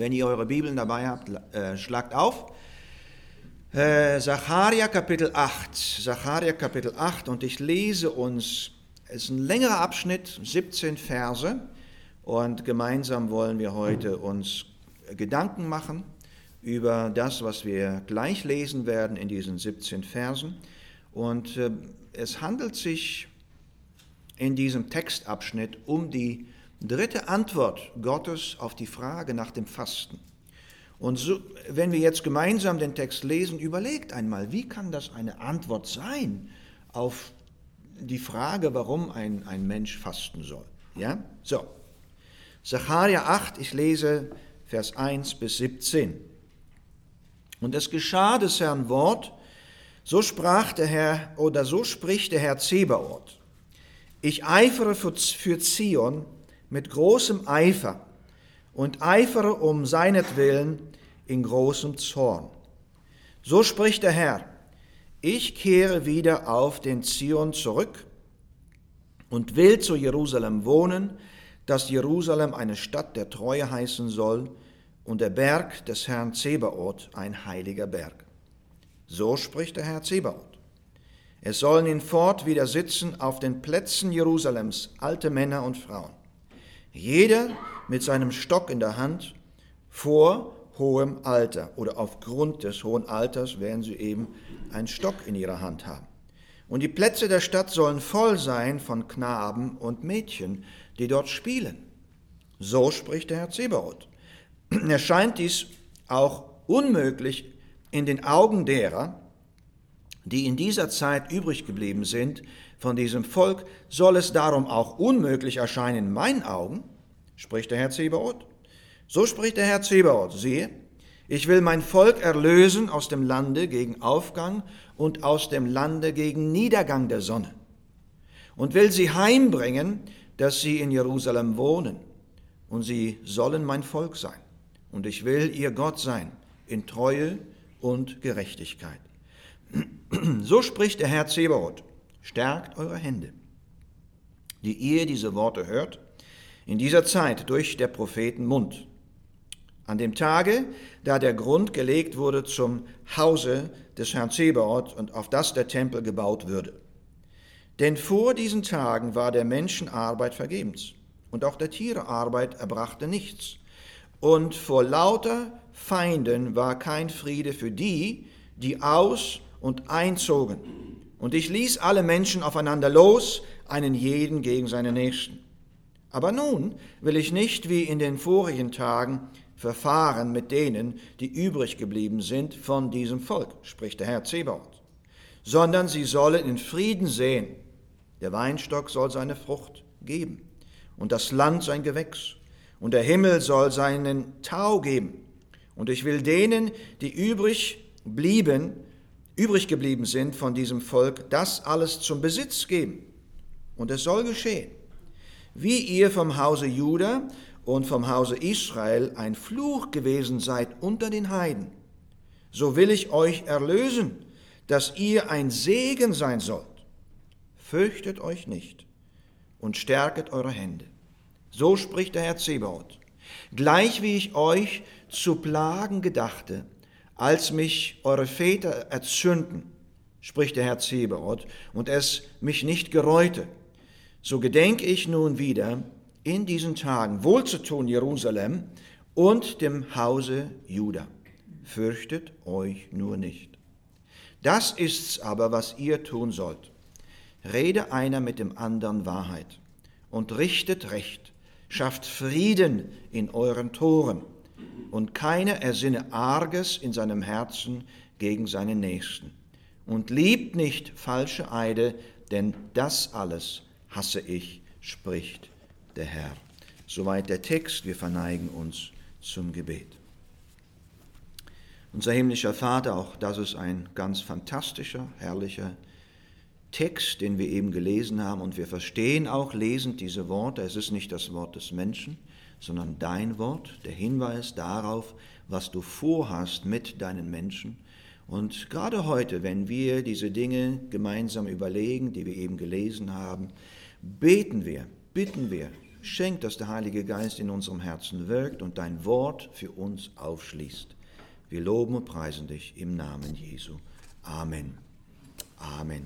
Wenn ihr eure Bibeln dabei habt, schlagt auf. Sacharja Kapitel 8. Sacharja Kapitel 8 und ich lese uns, es ist ein längerer Abschnitt, 17 Verse und gemeinsam wollen wir heute uns Gedanken machen über das, was wir gleich lesen werden in diesen 17 Versen. Und es handelt sich in diesem Textabschnitt um die dritte Antwort Gottes auf die Frage nach dem Fasten. Und so, wenn wir jetzt gemeinsam den Text lesen, überlegt einmal, wie kann das eine Antwort sein auf die Frage, warum ein Mensch fasten soll? Ja? So, Sacharja 8, ich lese Vers 1 bis 17. Und es geschah des Herrn Wort, so sprach der Herr, oder so spricht der Herr Zebaoth. Ich eifere für Zion mit großem Eifer und eifere um seinetwillen in großem Zorn. So spricht der Herr, ich kehre wieder auf den Zion zurück und will zu Jerusalem wohnen, dass Jerusalem eine Stadt der Treue heißen soll und der Berg des Herrn Zebaoth ein heiliger Berg. So spricht der Herr Zebaoth. Es sollen hinfort wieder sitzen auf den Plätzen Jerusalems alte Männer und Frauen, jeder mit seinem Stock in der Hand vor hohem Alter oder aufgrund des hohen Alters werden sie eben einen Stock in ihrer Hand haben. Und die Plätze der Stadt sollen voll sein von Knaben und Mädchen, die dort spielen. So spricht der Herr Zebaoth. Erscheint dies auch unmöglich in den Augen derer, die in dieser Zeit übrig geblieben sind von diesem Volk, soll es darum auch unmöglich erscheinen in meinen Augen, spricht der Herr Zebaoth. So spricht der Herr Zebaoth, siehe, ich will mein Volk erlösen aus dem Lande gegen Aufgang und aus dem Lande gegen Niedergang der Sonne und will sie heimbringen, dass sie in Jerusalem wohnen und sie sollen mein Volk sein und ich will ihr Gott sein in Treue und Gerechtigkeit. So spricht der Herr Zebaoth, stärkt eure Hände, die ihr diese Worte hört, in dieser Zeit durch der Propheten Mund. An dem Tage, da der Grund gelegt wurde zum Hause des Herrn Zebaoth und auf das der Tempel gebaut würde. Denn vor diesen Tagen war der Menschen Arbeit vergebens und auch der Tiere Arbeit erbrachte nichts. Und vor lauter Feinden war kein Friede für die, die aus- und einzogen. Und ich ließ alle Menschen aufeinander los, einen jeden gegen seinen Nächsten. Aber nun will ich nicht wie in den vorigen Tagen verfahren mit denen, die übrig geblieben sind von diesem Volk, spricht der Herr Zebaoth, sondern sie sollen in Frieden sehen. Der Weinstock soll seine Frucht geben und das Land sein Gewächs und der Himmel soll seinen Tau geben. Und ich will denen, die übrig geblieben sind von diesem Volk, das alles zum Besitz geben. Und es soll geschehen, wie ihr vom Hause Juda und vom Hause Israel ein Fluch gewesen seid unter den Heiden, so will ich euch erlösen, dass ihr ein Segen sein sollt. Fürchtet euch nicht und stärket eure Hände. So spricht der Herr Zebaoth. Gleich wie ich euch zu plagen gedachte, als mich eure Väter erzürnten, spricht der Herr Zebaoth, und es mich nicht gereute, so gedenke ich nun wieder in diesen Tagen wohlzutun Jerusalem und dem Hause Juda. Fürchtet euch nur nicht. Das ist's aber, was ihr tun sollt. Rede einer mit dem anderen Wahrheit und richtet Recht, schafft Frieden in euren Toren und keiner ersinne Arges in seinem Herzen gegen seinen Nächsten. Und liebt nicht falsche Eide, denn das alles hasse ich, spricht der Herr. Soweit der Text, wir verneigen uns zum Gebet. Unser himmlischer Vater, auch das ist ein ganz fantastischer, herrlicher Text, den wir eben gelesen haben, und wir verstehen auch lesend diese Worte. Es ist nicht das Wort des Menschen, sondern dein Wort, der Hinweis darauf, was du vorhast mit deinen Menschen. Und gerade heute, wenn wir diese Dinge gemeinsam überlegen, die wir eben gelesen haben, bitten wir, Schenk, dass der Heilige Geist in unserem Herzen wirkt und dein Wort für uns aufschließt. Wir loben und preisen dich im Namen Jesu. Amen. Amen.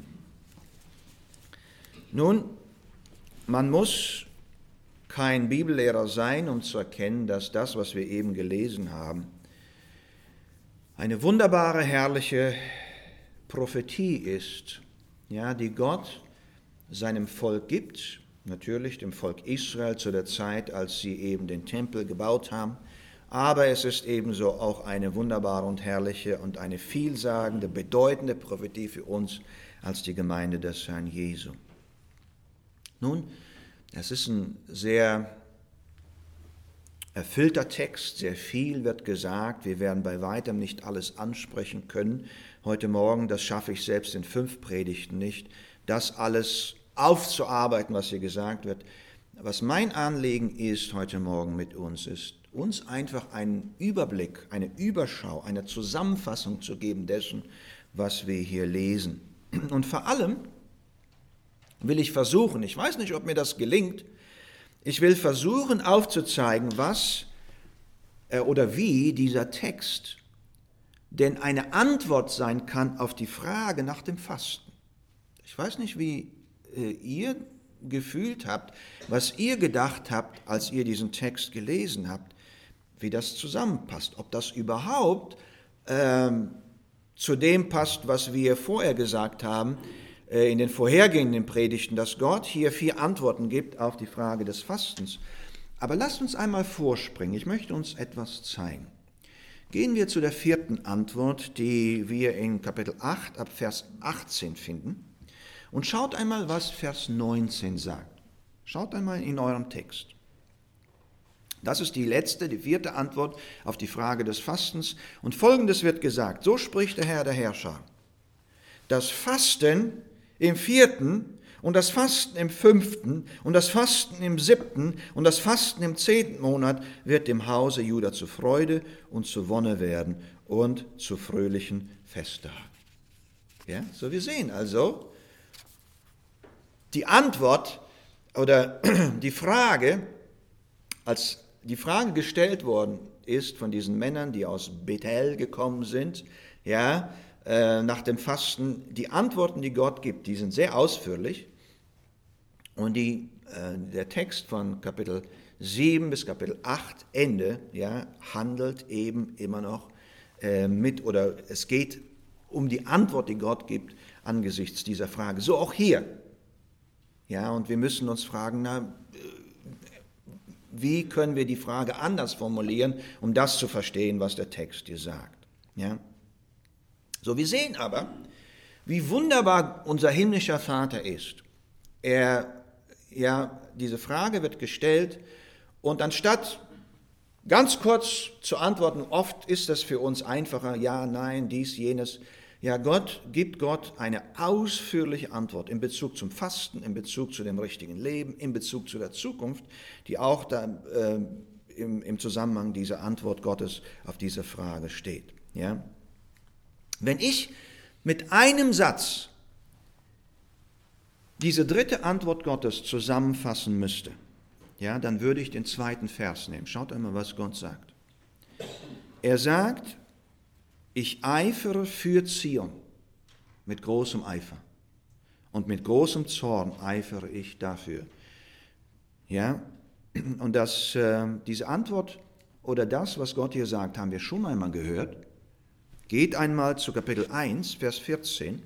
Nun, man muss kein Bibellehrer sein, um zu erkennen, dass das, was wir eben gelesen haben, eine wunderbare, herrliche Prophetie ist, ja, die Gott seinem Volk gibt, natürlich dem Volk Israel zu der Zeit, als sie eben den Tempel gebaut haben, aber es ist ebenso auch eine wunderbare und herrliche und eine vielsagende, bedeutende Prophetie für uns als die Gemeinde des Herrn Jesu. Nun, es ist ein sehr erfüllter Text, sehr viel wird gesagt. Wir werden bei weitem nicht alles ansprechen können. Heute Morgen, das schaffe ich selbst in 5 Predigten nicht, das alles aufzuarbeiten, was hier gesagt wird. Was mein Anliegen ist heute Morgen mit uns, ist, uns einfach einen Überblick, eine Überschau, eine Zusammenfassung zu geben dessen, was wir hier lesen. Und vor allem will ich versuchen, ich weiß nicht, ob mir das gelingt, ich will versuchen aufzuzeigen, was oder wie dieser Text denn eine Antwort sein kann auf die Frage nach dem Fasten. Ich weiß nicht, wie ihr gefühlt habt, was ihr gedacht habt, als ihr diesen Text gelesen habt, wie das zusammenpasst, ob das überhaupt zu dem passt, was wir vorher gesagt haben, in den vorhergehenden Predigten, dass Gott hier 4 Antworten gibt auf die Frage des Fastens. Aber lasst uns einmal vorspringen, ich möchte uns etwas zeigen. Gehen wir zu der 4. Antwort, die wir in Kapitel 8 ab Vers 18 finden. Und schaut einmal, was Vers 19 sagt. Schaut einmal in eurem Text. Das ist die 4. Antwort auf die Frage des Fastens. Und Folgendes wird gesagt, so spricht der Herr der Herrscher. Das Fasten im 4. und das Fasten im 5. und das Fasten im 7. und das Fasten im 10. Monat wird dem Hause Juda zu Freude und zu Wonne werden und zu fröhlichen Festtagen. Ja, so wir sehen also, die Antwort oder die Frage, als die Frage gestellt worden ist von diesen Männern, die aus Bethel gekommen sind, ja, nach dem Fasten, die Antworten, die Gott gibt, die sind sehr ausführlich und der Text von Kapitel 7 bis Kapitel 8 Ende, ja, handelt eben immer noch es geht um die Antwort, die Gott gibt angesichts dieser Frage. So auch hier. Ja, und wir müssen uns fragen, wie können wir die Frage anders formulieren, um das zu verstehen, was der Text hier sagt. Ja? So, wir sehen aber, wie wunderbar unser himmlischer Vater ist. Diese Frage wird gestellt und anstatt ganz kurz zu antworten, oft ist das für uns einfacher, ja, nein, dies, jenes. Ja, gibt Gott eine ausführliche Antwort in Bezug zum Fasten, in Bezug zu dem richtigen Leben, in Bezug zu der Zukunft, die auch da, im Zusammenhang dieser Antwort Gottes auf diese Frage steht. Ja? Wenn ich mit einem Satz diese 3. Antwort Gottes zusammenfassen müsste, ja, dann würde ich den 2. Vers nehmen. Schaut einmal, was Gott sagt. Er sagt, ich eifere für Zion mit großem Eifer und mit großem Zorn eifere ich dafür. Ja, und diese Antwort oder das, was Gott hier sagt, haben wir schon einmal gehört. Geht einmal zu Kapitel 1, Vers 14.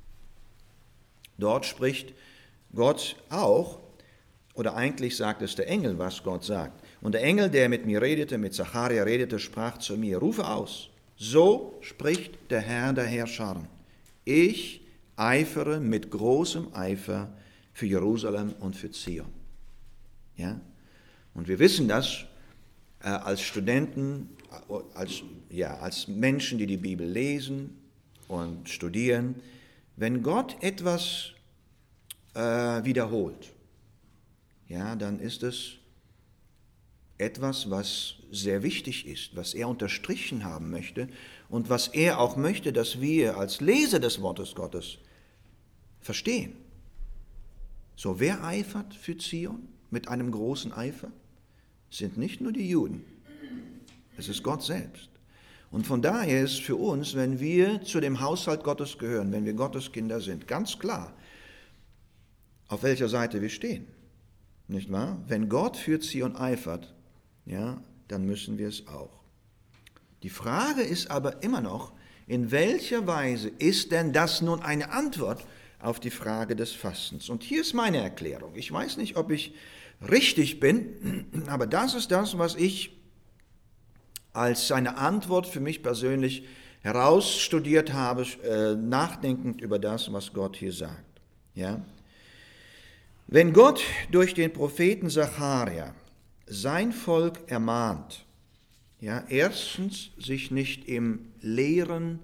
Dort spricht Gott auch, oder eigentlich sagt es der Engel, was Gott sagt. Und der Engel, der mit mir redete, mit Zacharia redete, sprach zu mir, rufe aus. So spricht der Herr der Herrscher. Ich eifere mit großem Eifer für Jerusalem und für Zion. Ja? Und wir wissen das als Studenten, als Menschen, die die Bibel lesen und studieren. Wenn Gott etwas wiederholt, ja, dann ist es etwas, was sehr wichtig ist, was er unterstrichen haben möchte und was er auch möchte, dass wir als Leser des Wortes Gottes verstehen. So, wer eifert für Zion mit einem großen Eifer? Sind nicht nur die Juden, es ist Gott selbst. Und von daher ist für uns, wenn wir zu dem Haushalt Gottes gehören, wenn wir Gottes Kinder sind, ganz klar, auf welcher Seite wir stehen. Nicht wahr? Wenn Gott für Zion eifert, ja, dann müssen wir es auch. Die Frage ist aber immer noch, in welcher Weise ist denn das nun eine Antwort auf die Frage des Fastens? Und hier ist meine Erklärung. Ich weiß nicht, ob ich richtig bin, aber das ist das, was ich als seine Antwort für mich persönlich herausstudiert habe, nachdenkend über das, was Gott hier sagt. Ja? Wenn Gott durch den Propheten Sacharja sein Volk ermahnt, ja, erstens sich nicht im leeren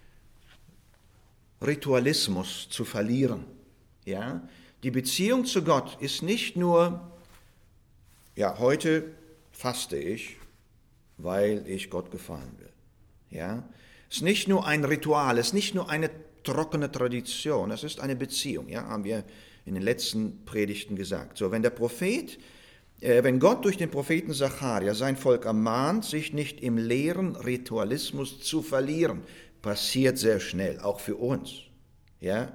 Ritualismus zu verlieren. Ja? Die Beziehung zu Gott ist nicht nur, ja, heute faste ich, weil ich Gott gefallen will. Ja? Es ist nicht nur ein Ritual, es ist nicht nur eine trockene Tradition, es ist eine Beziehung, ja, haben wir in den letzten Predigten gesagt. So, wenn Gott durch den Propheten Sacharja sein Volk ermahnt, sich nicht im leeren Ritualismus zu verlieren, passiert sehr schnell, auch für uns, ja,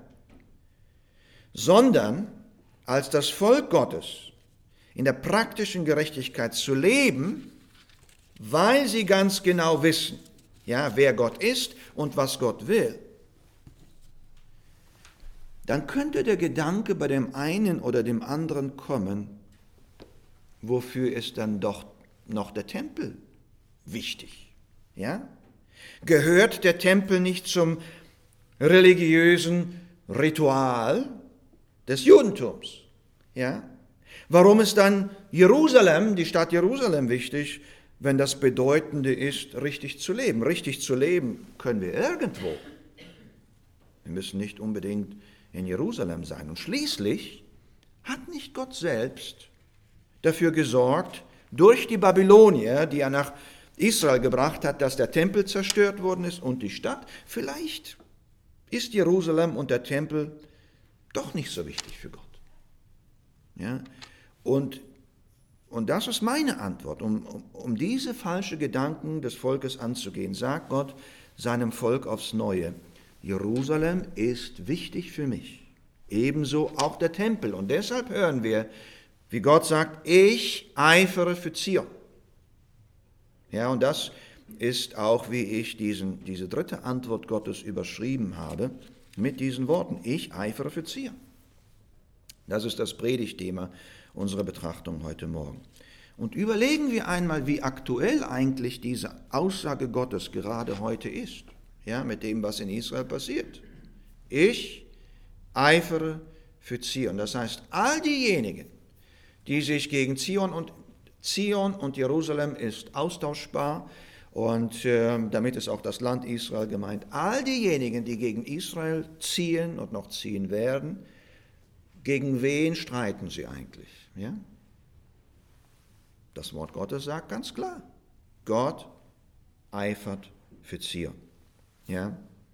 sondern als das Volk Gottes in der praktischen Gerechtigkeit zu leben, weil sie ganz genau wissen, ja, wer Gott ist und was Gott will, dann könnte der Gedanke bei dem einen oder dem anderen kommen, wofür ist dann doch noch der Tempel wichtig? Ja? Gehört der Tempel nicht zum religiösen Ritual des Judentums? Ja? Warum ist dann Jerusalem, die Stadt Jerusalem, wichtig, wenn das Bedeutende ist, richtig zu leben? Richtig zu leben können wir irgendwo. Wir müssen nicht unbedingt in Jerusalem sein. Und schließlich hat nicht Gott selbst dafür gesorgt, durch die Babylonier, die er nach Israel gebracht hat, dass der Tempel zerstört worden ist und die Stadt? Vielleicht ist Jerusalem und der Tempel doch nicht so wichtig für Gott. Ja? Und das ist meine Antwort, um diese falschen Gedanken des Volkes anzugehen, sagt Gott seinem Volk aufs Neue: Jerusalem ist wichtig für mich, ebenso auch der Tempel. Und deshalb hören wir, wie Gott sagt, ich eifere für Zion. Ja, und das ist auch, wie ich diese dritte Antwort Gottes überschrieben habe, mit diesen Worten: Ich eifere für Zion. Das ist das Predigtthema unserer Betrachtung heute Morgen. Und überlegen wir einmal, wie aktuell eigentlich diese Aussage Gottes gerade heute ist, ja, mit dem, was in Israel passiert. Ich eifere für Zion. Das heißt, all diejenigen, die sich gegen Zion und Jerusalem ist austauschbar, und damit ist auch das Land Israel gemeint, all diejenigen, die gegen Israel ziehen und noch ziehen werden, gegen wen streiten sie eigentlich? Ja? Das Wort Gottes sagt ganz klar, Gott eifert für Zion. Ja?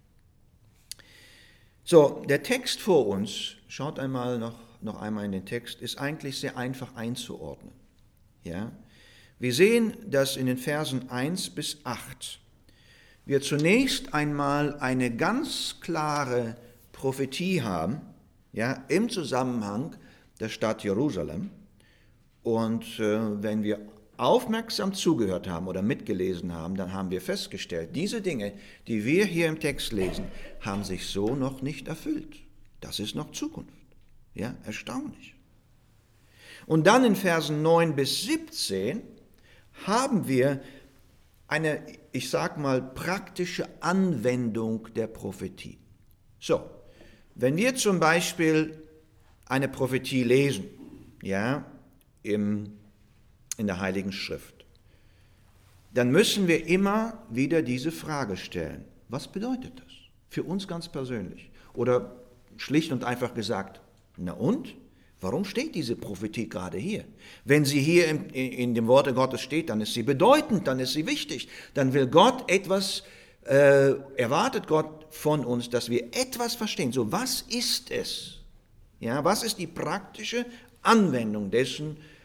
So, der Text vor uns, schaut noch einmal in den Text, ist eigentlich sehr einfach einzuordnen. Ja? Wir sehen, dass in den Versen 1 bis 8 wir zunächst einmal eine ganz klare Prophetie haben, ja, im Zusammenhang der Stadt Jerusalem. Und wenn wir aufmerksam zugehört haben oder mitgelesen haben, dann haben wir festgestellt, diese Dinge, die wir hier im Text lesen, haben sich so noch nicht erfüllt. Das ist noch Zukunft. Ja, erstaunlich. Und dann in Versen 9 bis 17 haben wir eine, ich sag mal, praktische Anwendung der Prophetie. So, wenn wir zum Beispiel eine Prophetie lesen, ja, in der Heiligen Schrift, dann müssen wir immer wieder diese Frage stellen: Was bedeutet das für uns ganz persönlich? Oder schlicht und einfach gesagt, na und? Warum steht diese Prophetie gerade hier? Wenn sie hier in dem Worte Gottes steht, dann ist sie bedeutend, dann ist sie wichtig. Dann will Gott etwas, erwartet Gott von uns, dass wir etwas verstehen. So, was ist es? Ja, was ist die praktische Anwendung dessen,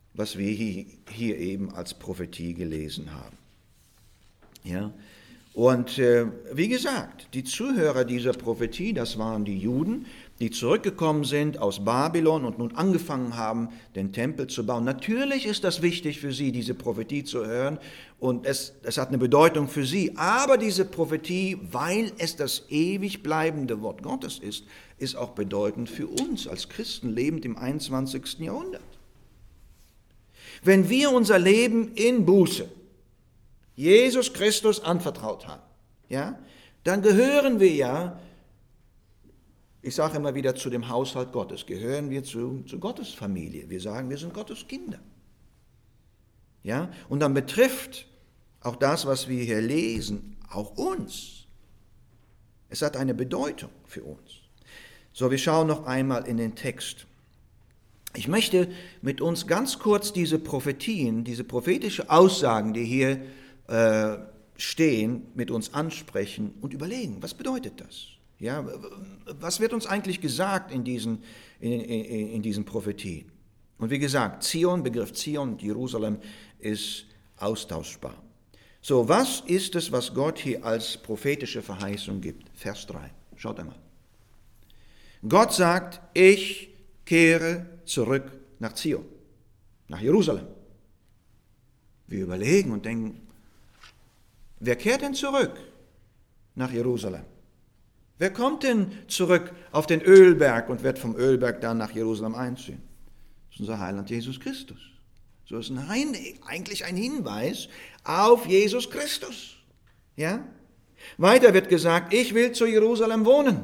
was wir hier eben als Prophetie gelesen haben. Ja? Und wie gesagt, die Zuhörer dieser Prophetie, das waren die Juden, die zurückgekommen sind aus Babylon und nun angefangen haben, den Tempel zu bauen. Natürlich ist das wichtig für sie, diese Prophetie zu hören, und es hat eine Bedeutung für sie. Aber diese Prophetie, weil es das ewig bleibende Wort Gottes ist auch bedeutend für uns als Christen lebend im 21. Jahrhundert. Wenn wir unser Leben in Buße Jesus Christus anvertraut haben, ja, dann gehören wir ja, ich sage immer wieder, zu dem Haushalt Gottes, gehören wir zu Gottes Familie. Wir sagen, wir sind Gottes Kinder. Ja, und dann betrifft auch das, was wir hier lesen, auch uns. Es hat eine Bedeutung für uns. So, wir schauen noch einmal in den Text. Ich möchte mit uns ganz kurz diese Prophetien, diese prophetische Aussagen, die hier stehen, mit uns ansprechen und überlegen, was bedeutet das? Ja, was wird uns eigentlich gesagt in diesen Prophetien? Und wie gesagt, Begriff Zion, Jerusalem ist austauschbar. So, was ist es, was Gott hier als prophetische Verheißung gibt? Vers 3, schaut einmal. Gott sagt, ich kehre zurück nach Zion, nach Jerusalem. Wir überlegen und denken, wer kehrt denn zurück nach Jerusalem? Wer kommt denn zurück auf den Ölberg und wird vom Ölberg dann nach Jerusalem einziehen? Das ist unser Heiland Jesus Christus. So ist eigentlich ein Hinweis auf Jesus Christus. Ja? Weiter wird gesagt, ich will zu Jerusalem wohnen.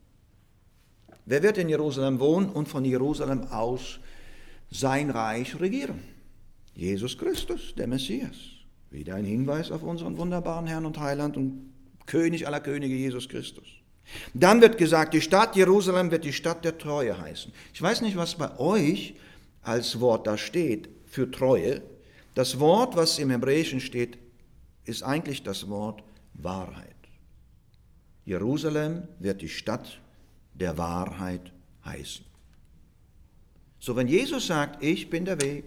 Wer wird in Jerusalem wohnen und von Jerusalem aus sein Reich regieren? Jesus Christus, der Messias. Wieder ein Hinweis auf unseren wunderbaren Herrn und Heiland und König aller Könige, Jesus Christus. Dann wird gesagt, die Stadt Jerusalem wird die Stadt der Treue heißen. Ich weiß nicht, was bei euch als Wort da steht für Treue. Das Wort, was im Hebräischen steht, ist eigentlich das Wort Wahrheit. Jerusalem wird die Stadt der Wahrheit heißen. So, wenn Jesus sagt, ich bin der Weg,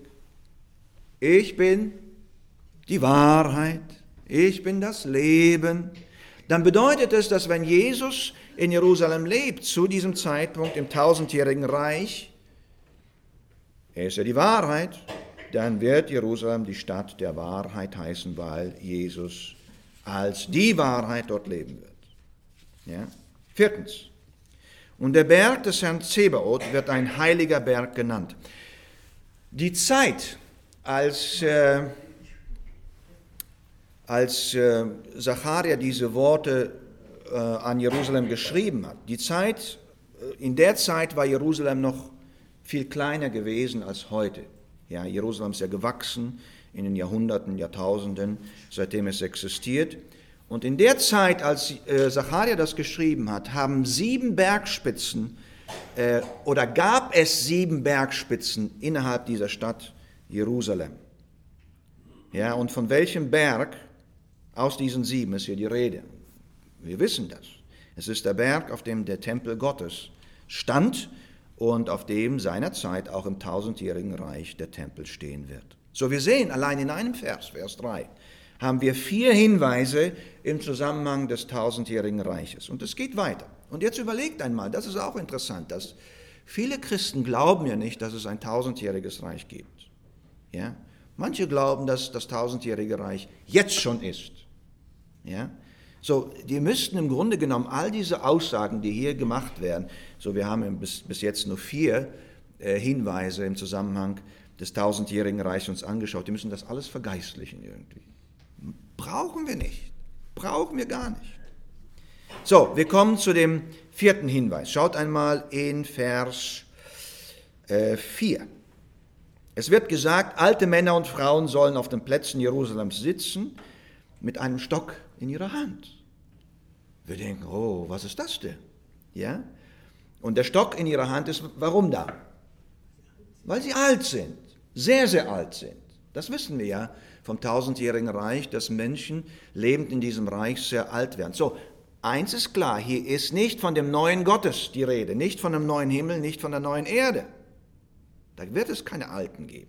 ich bin die Wahrheit, ich bin das Leben, dann bedeutet es, dass wenn Jesus in Jerusalem lebt, zu diesem Zeitpunkt im 1000-jährigen Reich, er ist ja die Wahrheit, dann wird Jerusalem die Stadt der Wahrheit heißen, weil Jesus als die Wahrheit dort leben wird. Ja? 4. Und der Berg des Herrn Zebaoth wird ein heiliger Berg genannt. Die Zeit, als Sacharja diese Worte an Jerusalem geschrieben hat, in der Zeit war Jerusalem noch viel kleiner gewesen als heute. Ja, Jerusalem ist ja gewachsen in den Jahrhunderten, Jahrtausenden, seitdem es existiert. Und in der Zeit, als Sacharja das geschrieben hat, haben 7 Bergspitzen gab es 7 Bergspitzen innerhalb dieser Stadt Jerusalem. Ja, und von welchem Berg aus diesen 7 ist hier die Rede? Wir wissen das. Es ist der Berg, auf dem der Tempel Gottes stand und auf dem seinerzeit auch im 1000-jährigen Reich der Tempel stehen wird. So, wir sehen allein in einem Vers 3, haben wir 4 Hinweise im Zusammenhang des 1000-jährigen Reiches. Und es geht weiter. Und jetzt überlegt einmal, das ist auch interessant, dass viele Christen glauben ja nicht, dass es ein 1000-jähriges Reich gibt. Ja? Manche glauben, dass das 1000-jährige Reich jetzt schon ist. Ja? So, die müssten im Grunde genommen all diese Aussagen, die hier gemacht werden, so wir haben bis jetzt nur 4 Hinweise im Zusammenhang des 1000-jährigen Reichs uns angeschaut, die müssen das alles vergeistlichen irgendwie. Brauchen wir nicht. Brauchen wir gar nicht. So, wir kommen zu dem 4. Hinweis. Schaut einmal in Vers 4. Es wird gesagt, alte Männer und Frauen sollen auf den Plätzen Jerusalems sitzen mit einem Stock in ihrer Hand. Wir denken, oh, was ist das denn? Ja? Und der Stock in ihrer Hand ist, warum da? Weil sie alt sind, sehr, sehr alt sind. Das wissen wir ja vom 1000-jährigen Reich, dass Menschen lebend in diesem Reich sehr alt werden. So, eins ist klar, hier ist nicht von dem neuen Gottes die Rede, nicht von dem neuen Himmel, nicht von der neuen Erde. Da wird es keine Alten geben.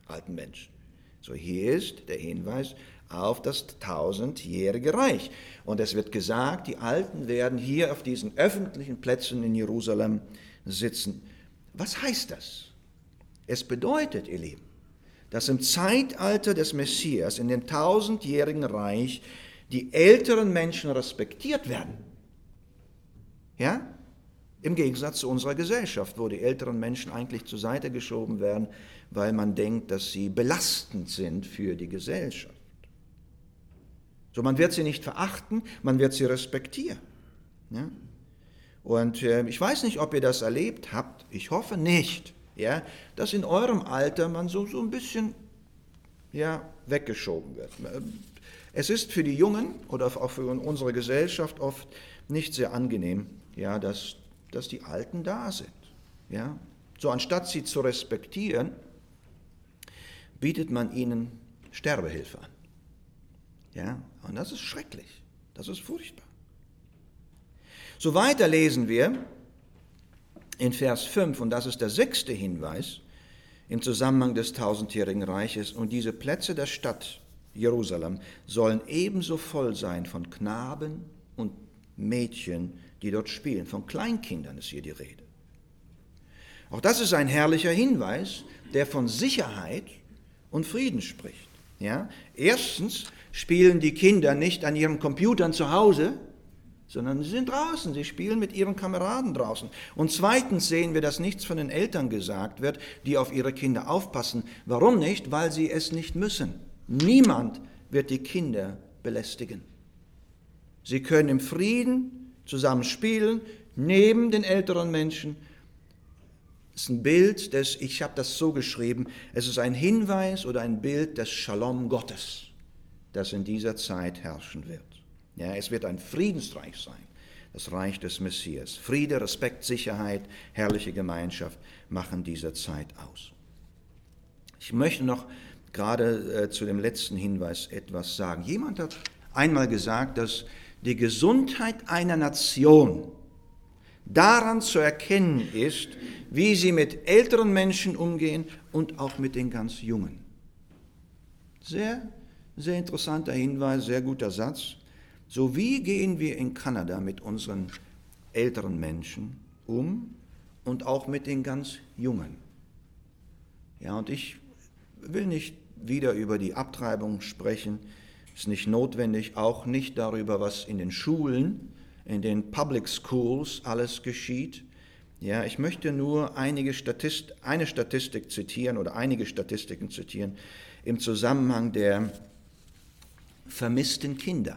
alten Menschen. So, hier ist der Hinweis auf das 1000-jährige Reich. Und es wird gesagt, die Alten werden hier auf diesen öffentlichen Plätzen in Jerusalem sitzen. Was heißt das? Es bedeutet, ihr Lieben, dass im Zeitalter des Messias, in dem 1000-jährigen Reich, die älteren Menschen respektiert werden. Ja? Im Gegensatz zu unserer Gesellschaft, wo die älteren Menschen eigentlich zur Seite geschoben werden, weil man denkt, dass sie belastend sind für die Gesellschaft. So, man wird sie nicht verachten, man wird sie respektieren. Ja? Und ich weiß nicht, ob ihr das erlebt habt, ich hoffe nicht, ja, dass in eurem Alter man so ein bisschen weggeschoben wird. Es ist für die Jungen oder auch für unsere Gesellschaft oft nicht sehr angenehm, ja, dass die Alten da sind. Ja? So, anstatt sie zu respektieren, bietet man ihnen Sterbehilfe an. Ja? Und das ist schrecklich, das ist furchtbar. So, weiter lesen wir in Vers 5, und das ist der 6. Hinweis im Zusammenhang des 1000-jährigen Reiches, und diese Plätze der Stadt Jerusalem sollen ebenso voll sein von Knaben und Mädchen, die dort spielen. Von Kleinkindern ist hier die Rede. Auch das ist ein herrlicher Hinweis, der von Sicherheit und Frieden spricht. Ja? Erstens spielen die Kinder nicht an ihren Computern zu Hause, sondern sie sind draußen, sie spielen mit ihren Kameraden draußen. Und zweitens sehen wir, dass nichts von den Eltern gesagt wird, die auf ihre Kinder aufpassen. Warum nicht? Weil sie es nicht müssen. Niemand wird die Kinder belästigen. Sie können im Frieden zusammen spielen, neben den älteren Menschen. Es ist ein Bild ich habe das so geschrieben, es ist ein Hinweis oder ein Bild des Shalom Gottes, das in dieser Zeit herrschen wird. Ja, es wird ein Friedensreich sein, das Reich des Messias. Friede, Respekt, Sicherheit, herrliche Gemeinschaft machen dieser Zeit aus. Ich möchte noch gerade zu dem letzten Hinweis etwas sagen. Jemand hat einmal gesagt, dass die Gesundheit einer Nation daran zu erkennen ist, wie sie mit älteren Menschen umgehen und auch mit den ganz Jungen. Sehr, sehr interessanter Hinweis, sehr guter Satz. So, wie gehen wir in Kanada mit unseren älteren Menschen um und auch mit den ganz Jungen? Ja, und ich will nicht wieder über die Abtreibung sprechen, ist nicht notwendig, auch nicht darüber, was in den Schulen, in den Public Schools alles geschieht. Ja, ich möchte nur eine Statistik zitieren oder einige Statistiken zitieren im Zusammenhang der vermissten Kinder.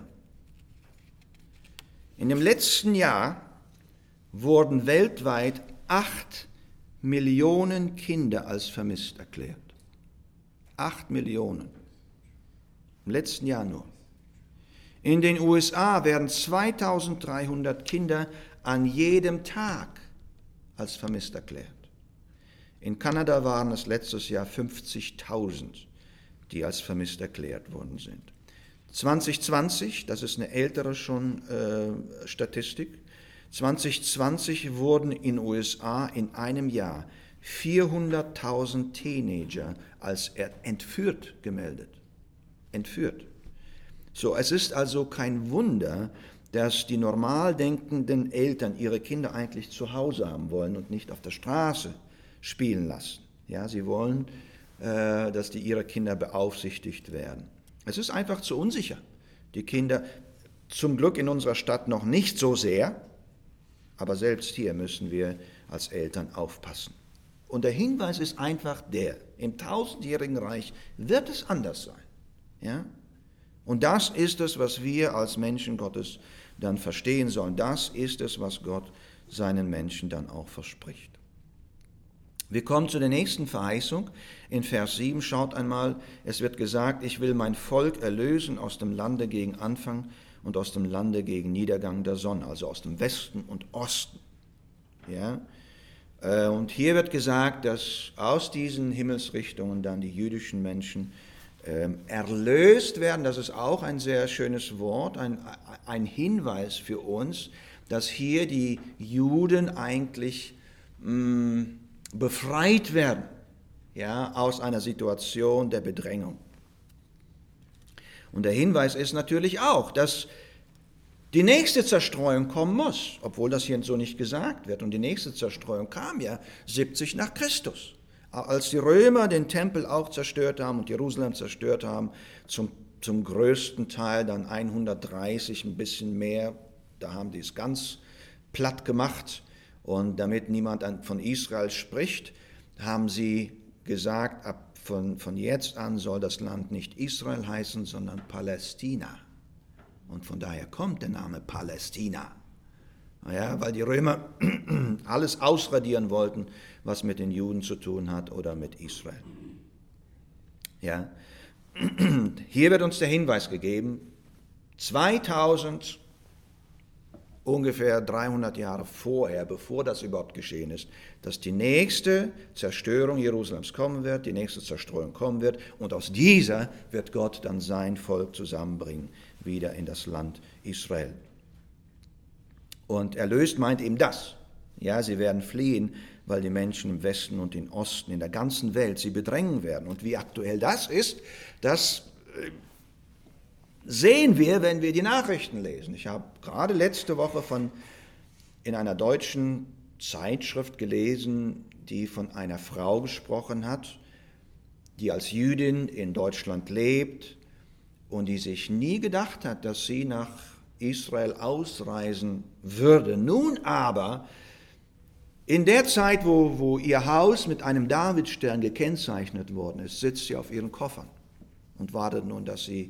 In dem letzten Jahr wurden weltweit 8 Millionen Kinder als vermisst erklärt. 8 Millionen. Im letzten Jahr nur. In den USA werden 2300 Kinder an jedem Tag als vermisst erklärt. In Kanada waren es letztes Jahr 50.000, die als vermisst erklärt worden sind. 2020, das ist eine ältere schon Statistik, 2020 wurden in den USA in einem Jahr 400.000 Teenager als entführt gemeldet. Entführt. So, es ist also kein Wunder, dass die normal denkenden Eltern ihre Kinder eigentlich zu Hause haben wollen und nicht auf der Straße spielen lassen. Ja, sie wollen, dass ihre Kinder beaufsichtigt werden. Es ist einfach zu unsicher. Die Kinder, zum Glück in unserer Stadt noch nicht so sehr, aber selbst hier müssen wir als Eltern aufpassen. Und der Hinweis ist einfach der, im 1000-jährigen Reich wird es anders sein. Ja? Und das ist es, was wir als Menschen Gottes dann verstehen sollen. Das ist es, was Gott seinen Menschen dann auch verspricht. Wir kommen zu der nächsten Verheißung. In Vers 7, schaut einmal, es wird gesagt, ich will mein Volk erlösen aus dem Lande gegen Anfang und aus dem Lande gegen Niedergang der Sonne, also aus dem Westen und Osten. Ja? Und hier wird gesagt, dass aus diesen Himmelsrichtungen dann die jüdischen Menschen erlöst werden. Das ist auch ein sehr schönes Wort, ein Hinweis für uns, dass hier die Juden eigentlich befreit werden. ja, aus einer Situation der Bedrängung. Und der Hinweis ist natürlich auch, dass die nächste Zerstreuung kommen muss, obwohl das hier so nicht gesagt wird. Und die nächste Zerstreuung kam ja 70 nach Christus. Als die Römer den Tempel auch zerstört haben und Jerusalem zerstört haben, zum größten Teil dann 130, ein bisschen mehr, da haben die es ganz platt gemacht. Und damit niemand von Israel spricht, haben sie gesagt, von jetzt an soll das Land nicht Israel heißen, sondern Palästina. Und von daher kommt der Name Palästina. Ja, weil die Römer alles ausradieren wollten, was mit den Juden zu tun hat oder mit Israel. Ja. Hier wird uns der Hinweis gegeben, 2000, ungefähr 300 Jahre vorher, bevor das überhaupt geschehen ist, dass die nächste Zerstörung Jerusalems kommen wird, die nächste Zerstreuung kommen wird und aus dieser wird Gott dann sein Volk zusammenbringen, wieder in das Land Israel. Und erlöst meint eben das. Ja, sie werden fliehen, weil die Menschen im Westen und im Osten, in der ganzen Welt sie bedrängen werden. Und wie aktuell das ist, das sehen wir, wenn wir die Nachrichten lesen. Ich habe gerade letzte Woche in einer deutschen Zeitschrift gelesen, die von einer Frau gesprochen hat, die als Jüdin in Deutschland lebt und die sich nie gedacht hat, dass sie nach Israel ausreisen würde. Nun aber, in der Zeit, wo ihr Haus mit einem Davidstern gekennzeichnet worden ist, sitzt sie auf ihren Koffern und wartet nun, dass sie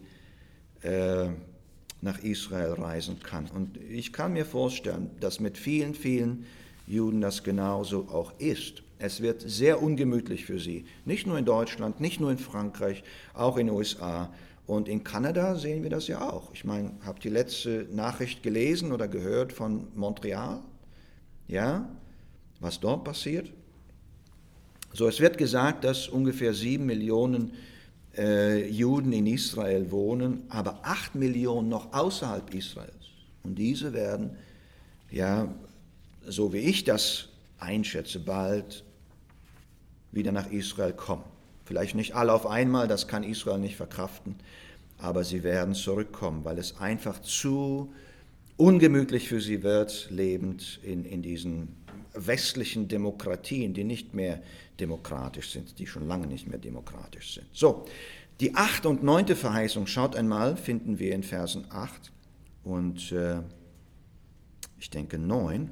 nach Israel reisen kann. Und ich kann mir vorstellen, dass mit vielen, vielen Juden das genauso auch ist. Es wird sehr ungemütlich für sie, nicht nur in Deutschland, nicht nur in Frankreich, auch in den USA. Und in Kanada sehen wir das ja auch. Ich meine, habt die letzte Nachricht gelesen oder gehört von Montreal? Ja, was dort passiert? So, es wird gesagt, dass ungefähr 7 Millionen Juden in Israel wohnen, aber 8 Millionen noch außerhalb Israels. Und diese werden, ja, so wie ich das einschätze, bald wieder nach Israel kommen. Vielleicht nicht alle auf einmal, das kann Israel nicht verkraften, aber sie werden zurückkommen, weil es einfach zu ungemütlich für sie wird, lebend in diesen westlichen Demokratien, die nicht mehr demokratisch sind, die schon lange nicht mehr demokratisch sind. So, die 8. und 9. Verheißung, schaut einmal, finden wir in Versen 8 und ich denke 9.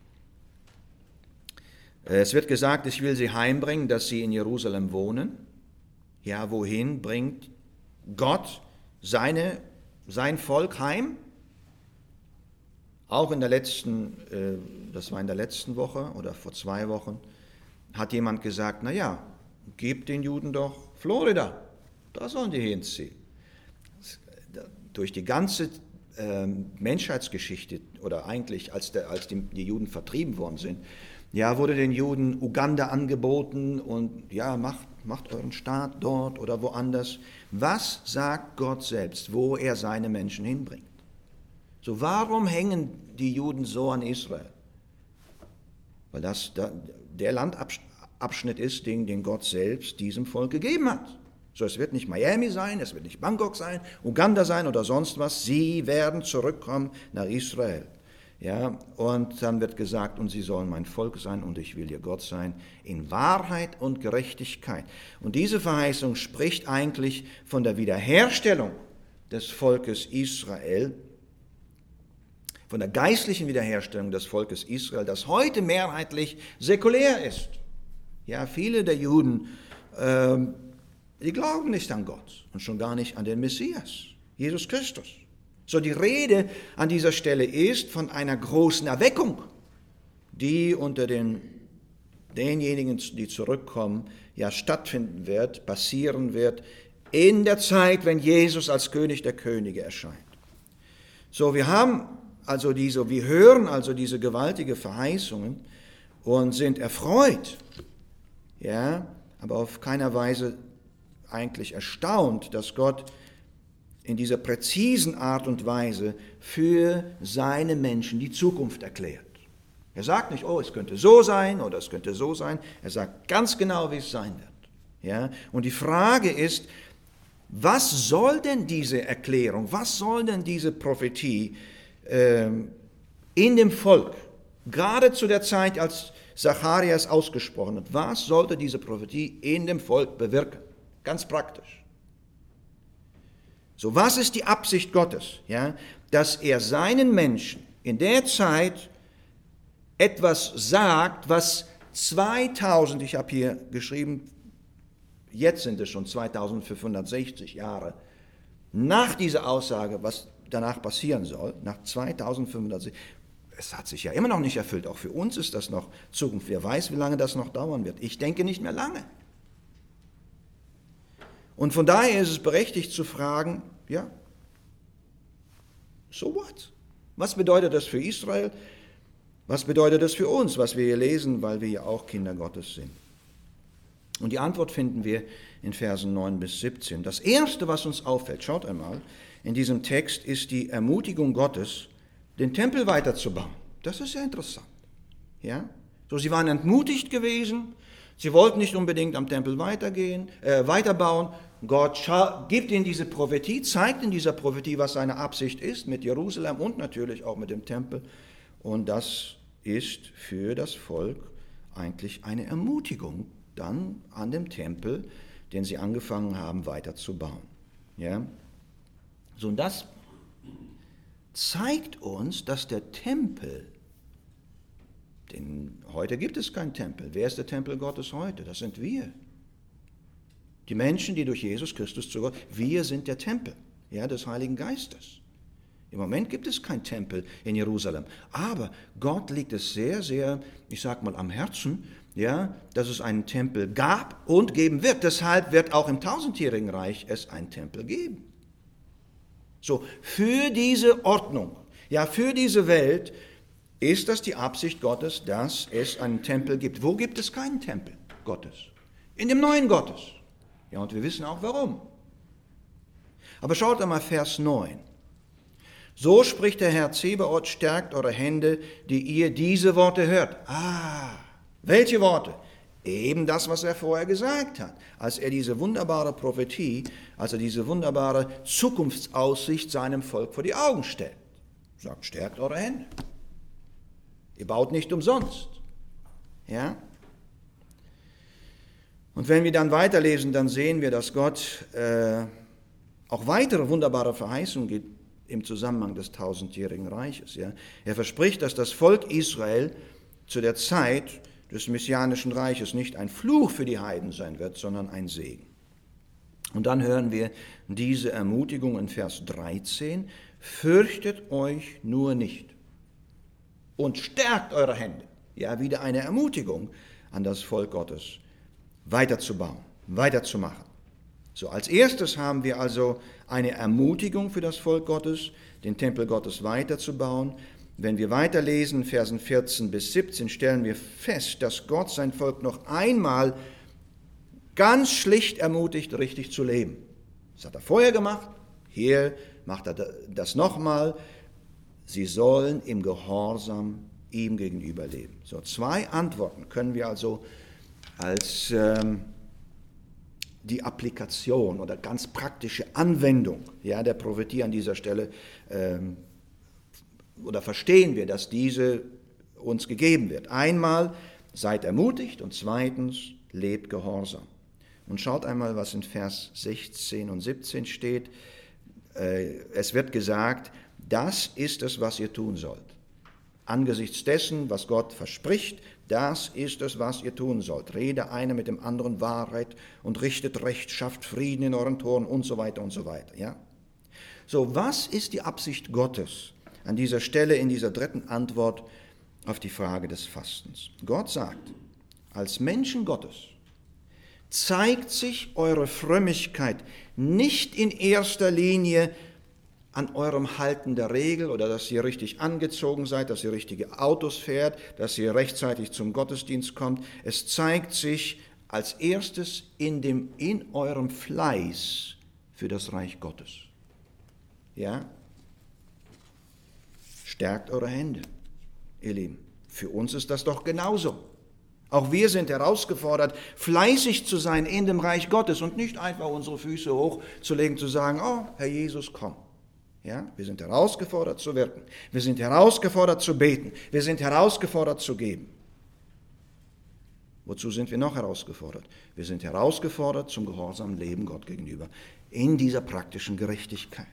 Es wird gesagt, ich will sie heimbringen, dass sie in Jerusalem wohnen. Ja, wohin bringt Gott sein Volk heim? Auch das war in der letzten Woche oder vor 2 Wochen, hat jemand gesagt, naja, gebt den Juden doch Florida, da sollen die hinziehen. Durch die ganze Menschheitsgeschichte oder eigentlich als die Juden vertrieben worden sind, ja, wurde den Juden Uganda angeboten und ja, macht euren Staat dort oder woanders. Was sagt Gott selbst, wo er seine Menschen hinbringt? So, warum hängen die Juden so an Israel? Weil das der Landabschnitt ist, den Gott selbst diesem Volk gegeben hat. So, es wird nicht Miami sein, es wird nicht Bangkok sein, Uganda sein oder sonst was. Sie werden zurückkommen nach Israel. Ja, und dann wird gesagt, und sie sollen mein Volk sein und ich will ihr Gott sein, in Wahrheit und Gerechtigkeit. Und diese Verheißung spricht eigentlich von der Wiederherstellung des Volkes Israel, von der geistlichen Wiederherstellung des Volkes Israel, das heute mehrheitlich säkulär ist. Ja, viele der Juden, die glauben nicht an Gott und schon gar nicht an den Messias, Jesus Christus. So, die Rede an dieser Stelle ist von einer großen Erweckung, die unter denjenigen, die zurückkommen, ja stattfinden wird, passieren wird, in der Zeit, wenn Jesus als König der Könige erscheint. So, wir hören also diese gewaltige Verheißungen und sind erfreut, ja, aber auf keiner Weise eigentlich erstaunt, dass Gott in dieser präzisen Art und Weise für seine Menschen die Zukunft erklärt. Er sagt nicht, oh, es könnte so sein oder es könnte so sein. Er sagt ganz genau, wie es sein wird. Ja? Und die Frage ist, was soll denn diese Erklärung, was soll denn diese Prophetie in dem Volk, gerade zu der Zeit, als Zacharias ausgesprochen hat, was sollte diese Prophetie in dem Volk bewirken? Ganz praktisch. So, was ist die Absicht Gottes? Ja? Dass er seinen Menschen in der Zeit etwas sagt, was 2000, ich habe hier geschrieben, jetzt sind es schon 2560 Jahre, nach dieser Aussage, was danach passieren soll, nach 2560, es hat sich ja immer noch nicht erfüllt, auch für uns ist das noch Zukunft. Wer weiß, wie lange das noch dauern wird. Ich denke nicht mehr lange. Und von daher ist es berechtigt zu fragen, ja, so what? Was bedeutet das für Israel? Was bedeutet das für uns, was wir hier lesen, weil wir ja auch Kinder Gottes sind? Und die Antwort finden wir in Versen 9 bis 17. Das Erste, was uns auffällt, schaut einmal, in diesem Text ist die Ermutigung Gottes, den Tempel weiterzubauen. Das ist ja interessant. Ja? So, sie waren entmutigt gewesen, sie wollten nicht unbedingt am Tempel weiterbauen. Gott gibt ihnen diese Prophetie, zeigt in dieser Prophetie, was seine Absicht ist mit Jerusalem und natürlich auch mit dem Tempel. Und das ist für das Volk eigentlich eine Ermutigung, dann an dem Tempel, den sie angefangen haben, weiterzubauen. Ja? So, und das zeigt uns, dass der Tempel, denn heute gibt es keinen Tempel. Wer ist der Tempel Gottes heute? Das sind wir. Die Menschen, die durch Jesus Christus zu Gott, wir sind der Tempel, ja, des Heiligen Geistes. Im Moment gibt es keinen Tempel in Jerusalem, aber Gott liegt es sehr, sehr, ich sag mal, am Herzen, ja, dass es einen Tempel gab und geben wird. Deshalb wird auch im tausendjährigen Reich es einen Tempel geben. So, für diese Ordnung, ja, für diese Welt ist das die Absicht Gottes, dass es einen Tempel gibt. Wo gibt es keinen Tempel Gottes? In dem neuen Gottes. Ja, und wir wissen auch warum. Aber schaut einmal Vers 9. So spricht der Herr Zebaoth, stärkt eure Hände, die ihr diese Worte hört. Welche Worte? Eben das, was er vorher gesagt hat, als er diese wunderbare Prophetie, als er diese wunderbare Zukunftsaussicht seinem Volk vor die Augen stellt. Sagt, stärkt eure Hände. Ihr baut nicht umsonst. Ja? Und wenn wir dann weiterlesen, dann sehen wir, dass Gott auch weitere wunderbare Verheißungen gibt im Zusammenhang des tausendjährigen Reiches. Ja? Er verspricht, dass das Volk Israel zu der Zeit des messianischen Reiches nicht ein Fluch für die Heiden sein wird, sondern ein Segen. Und dann hören wir diese Ermutigung in Vers 13, fürchtet euch nur nicht und stärkt eure Hände. Ja, wieder eine Ermutigung an das Volk Gottes, weiterzubauen, weiterzumachen. So, als erstes haben wir also eine Ermutigung für das Volk Gottes, den Tempel Gottes weiterzubauen. Wenn wir weiterlesen, Versen 14 bis 17, stellen wir fest, dass Gott sein Volk noch einmal ganz schlicht ermutigt, richtig zu leben. Das hat er vorher gemacht, hier macht er das nochmal. Sie sollen im Gehorsam ihm gegenüber leben. So, zwei Antworten können wir also als die Applikation oder ganz praktische Anwendung, ja, der Prophetie an dieser Stelle oder verstehen wir, dass diese uns gegeben wird. Einmal, seid ermutigt und zweitens, lebt gehorsam. Und schaut einmal, was in Vers 16 und 17 steht. Es wird gesagt, das ist es, was ihr tun sollt. Angesichts dessen, was Gott verspricht, das ist es, was ihr tun sollt. Rede einer mit dem anderen Wahrheit und richtet Recht, schafft Frieden in euren Toren und so weiter und so weiter. Ja? So, was ist die Absicht Gottes an dieser Stelle in dieser dritten Antwort auf die Frage des Fastens? Gott sagt, als Menschen Gottes zeigt sich eure Frömmigkeit nicht in erster Linie an eurem Halten der Regel oder dass ihr richtig angezogen seid, dass ihr richtige Autos fährt, dass ihr rechtzeitig zum Gottesdienst kommt. Es zeigt sich als erstes in eurem Fleiß für das Reich Gottes. Ja? Stärkt eure Hände, ihr Lieben. Für uns ist das doch genauso. Auch wir sind herausgefordert, fleißig zu sein in dem Reich Gottes und nicht einfach unsere Füße hochzulegen, zu sagen, oh, Herr Jesus, komm. Ja, wir sind herausgefordert zu wirken. Wir sind herausgefordert zu beten. Wir sind herausgefordert zu geben. Wozu sind wir noch herausgefordert? Wir sind herausgefordert zum gehorsamen Leben Gott gegenüber in dieser praktischen Gerechtigkeit.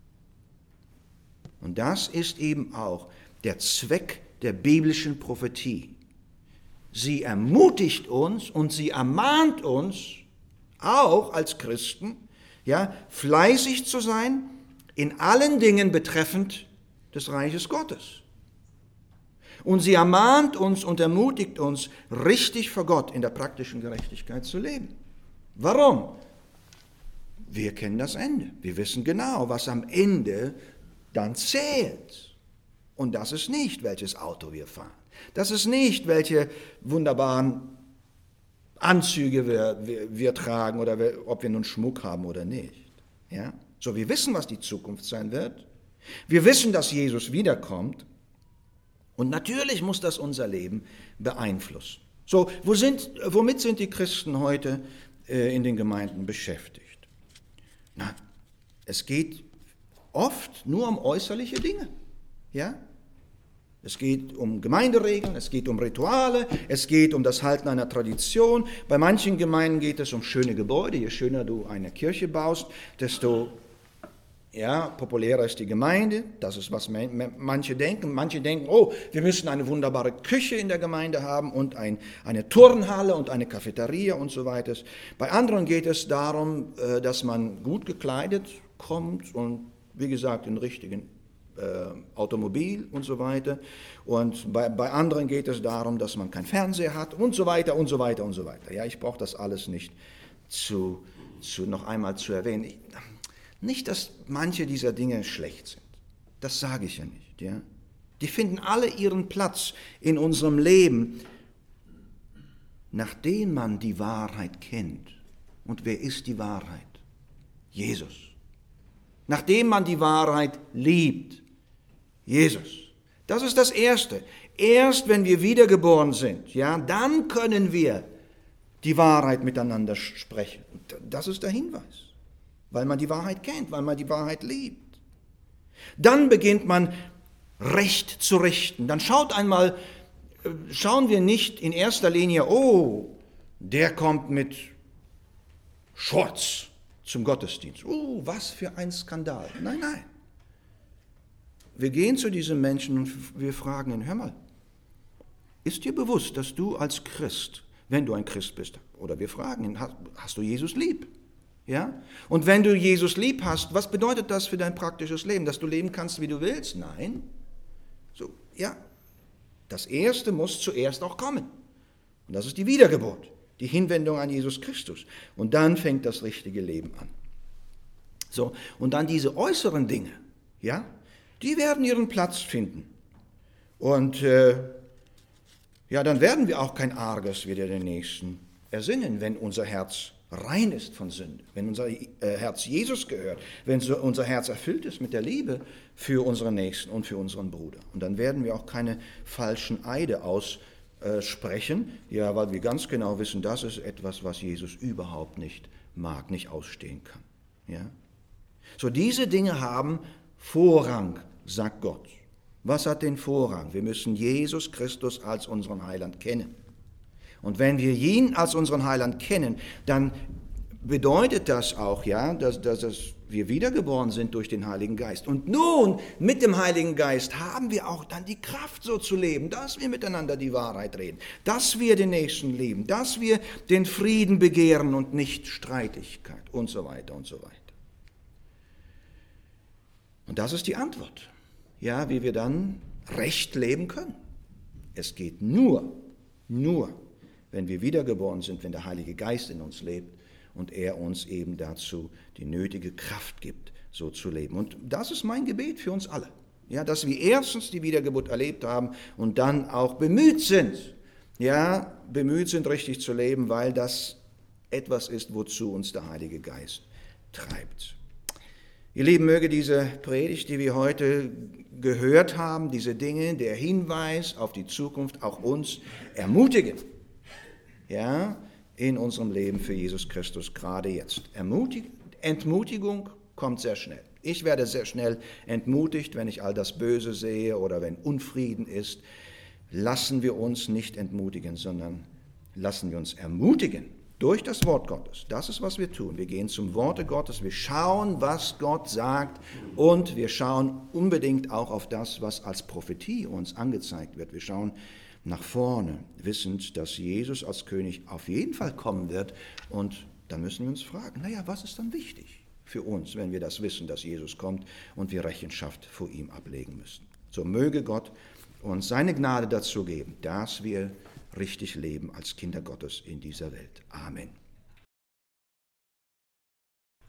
Und das ist eben auch der Zweck der biblischen Prophetie. Sie ermutigt uns und sie ermahnt uns, auch als Christen, ja, fleißig zu sein in allen Dingen betreffend des Reiches Gottes. Und sie ermahnt uns und ermutigt uns, richtig vor Gott in der praktischen Gerechtigkeit zu leben. Warum? Wir kennen das Ende. Wir wissen genau, was am Ende dann zählt. Und das ist nicht, welches Auto wir fahren. Das ist nicht, welche wunderbaren Anzüge wir tragen oder ob wir nun Schmuck haben oder nicht. Ja? So, wir wissen, was die Zukunft sein wird. Wir wissen, dass Jesus wiederkommt. Und natürlich muss das unser Leben beeinflussen. So, womit sind die Christen heute in den Gemeinden beschäftigt? Na, es geht oft nur um äußerliche Dinge. Ja? Es geht um Gemeinderegeln, es geht um Rituale, es geht um das Halten einer Tradition. Bei manchen Gemeinden geht es um schöne Gebäude. Je schöner du eine Kirche baust, desto populärer ist die Gemeinde. Das ist, was manche denken. Manche denken, oh, wir müssen eine wunderbare Küche in der Gemeinde haben und eine Turnhalle und eine Cafeteria und so weiter. Bei anderen geht es darum, dass man gut gekleidet kommt und, wie gesagt, in richtigen Automobil und so weiter. Und bei anderen geht es darum, dass man keinen Fernseher hat und so weiter und so weiter und so weiter. Ja, ich brauche das alles nicht noch einmal zu erwähnen. Nicht, dass manche dieser Dinge schlecht sind. Das sage ich ja nicht. Ja? Die finden alle ihren Platz in unserem Leben, nachdem man die Wahrheit kennt. Und wer ist die Wahrheit? Jesus. Nachdem man die Wahrheit liebt. Jesus. Das ist das Erste. Erst wenn wir wiedergeboren sind, ja, dann können wir die Wahrheit miteinander sprechen. Das ist der Hinweis. Weil man die Wahrheit kennt, weil man die Wahrheit liebt. Dann beginnt man Recht zu richten. Dann schauen wir nicht in erster Linie, oh, der kommt mit Shorts zum Gottesdienst. Oh, was für ein Skandal. Nein, nein. Wir gehen zu diesem Menschen und wir fragen ihn, hör mal, ist dir bewusst, dass du als Christ, wenn du ein Christ bist, oder wir fragen ihn, hast du Jesus lieb? Ja? Und wenn du Jesus lieb hast, was bedeutet das für dein praktisches Leben? Dass du leben kannst, wie du willst? Nein. So, ja. Das Erste muss zuerst auch kommen. Und das ist die Wiedergeburt, die Hinwendung an Jesus Christus. Und dann fängt das richtige Leben an. So, und dann diese äußeren Dinge, ja, die werden ihren Platz finden. Und dann werden wir auch kein Arges wieder den Nächsten ersinnen, wenn unser Herz rein ist von Sünde, wenn unser Herz Jesus gehört, wenn unser Herz erfüllt ist mit der Liebe für unseren Nächsten und für unseren Bruder. Und dann werden wir auch keine falschen Eide aussprechen, ja, weil wir ganz genau wissen, das ist etwas, was Jesus überhaupt nicht mag, nicht ausstehen kann. Ja? So, diese Dinge haben Vorrang, sagt Gott. Was hat den Vorrang? Wir müssen Jesus Christus als unseren Heiland kennen. Und wenn wir ihn als unseren Heiland kennen, dann bedeutet das auch, ja, dass wir wiedergeboren sind durch den Heiligen Geist. Und nun, mit dem Heiligen Geist, haben wir auch dann die Kraft, so zu leben, dass wir miteinander die Wahrheit reden, dass wir den Nächsten lieben, dass wir den Frieden begehren und nicht Streitigkeit und so weiter und so weiter. Und das ist die Antwort, ja, wie wir dann recht leben können. Es geht nur, wenn wir wiedergeboren sind, wenn der Heilige Geist in uns lebt und er uns eben dazu die nötige Kraft gibt, so zu leben. Und das ist mein Gebet für uns alle, ja, dass wir erstens die Wiedergeburt erlebt haben und dann auch bemüht sind, richtig zu leben, weil das etwas ist, wozu uns der Heilige Geist treibt. Ihr Lieben, möge diese Predigt, die wir heute gehört haben, diese Dinge, der Hinweis auf die Zukunft auch uns ermutigen. ja, in unserem Leben für Jesus Christus, gerade jetzt. Entmutigung kommt sehr schnell. Ich werde sehr schnell entmutigt, wenn ich all das Böse sehe oder wenn Unfrieden ist. Lassen wir uns nicht entmutigen, sondern lassen wir uns ermutigen durch das Wort Gottes. Das ist, was wir tun. Wir gehen zum Worte Gottes, wir schauen, was Gott sagt und wir schauen unbedingt auch auf das, was als Prophetie uns angezeigt wird. Wir schauen nach vorne, wissend, dass Jesus als König auf jeden Fall kommen wird und dann müssen wir uns fragen, naja, was ist dann wichtig für uns, wenn wir das wissen, dass Jesus kommt und wir Rechenschaft vor ihm ablegen müssen. So möge Gott uns seine Gnade dazu geben, dass wir richtig leben als Kinder Gottes in dieser Welt. Amen.